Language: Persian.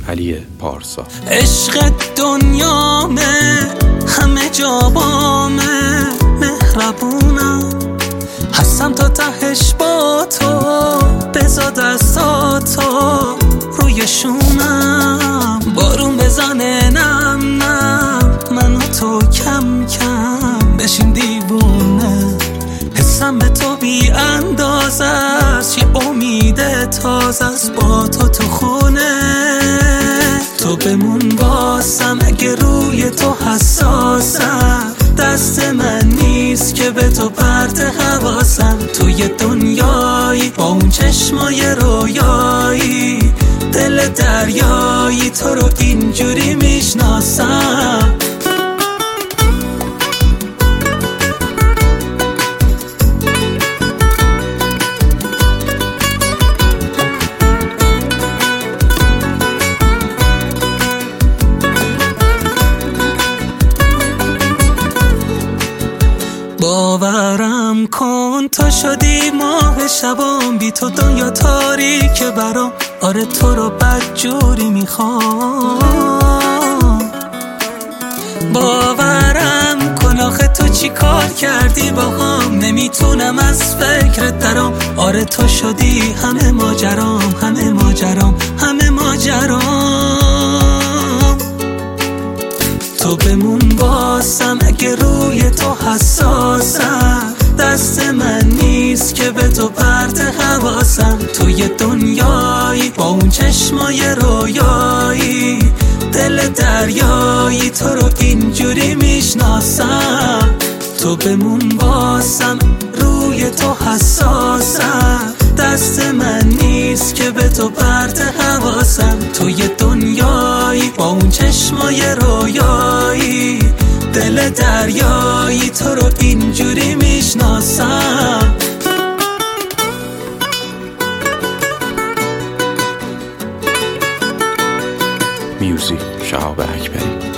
علی پارسا. عشق دنیامه، همه جا بامه، مهربونم، هستم تا تهش با تو، بذار دستاتو روی شونم، بارون بزنه نم نم، من و تو کم کم بشین دیوونه، حسم به تو بی اندازه است، یه امید تازه است با تو خونه، تو بمون باسم اگه روی تو حساسم، دست من نیست که به تو پرت حواسم، توی دنیایی با اون چشمای رویایی، دل دریایی، تو رو اینجوری میشناسم. باورم کن تو شدی ماه شبام، بی تو دنیا تاریک برام، آره تو رو بدجوری میخوام. باورم کن آخه تو چی کار کردی باهام، نمیتونم از فکرت درام، آره تو شدی همه ماجرام، همه ماجرام، همه ماجرام، تو بمون باسم اگه روی تو حساسم، دست من نیست که به تو پرت حواسم، توی دنیایی با اون چشمای رویایی، دل دریایی، تو رو اینجوری میشناسم، تو بمون باسم روی تو حساسم، دست من نیست که به تو پرت حواسم، توی دنیایی با اون چشمای رویایی، دل دریایی، تو رو اینجوری میشناسم. میوزیک شهاب اکبری.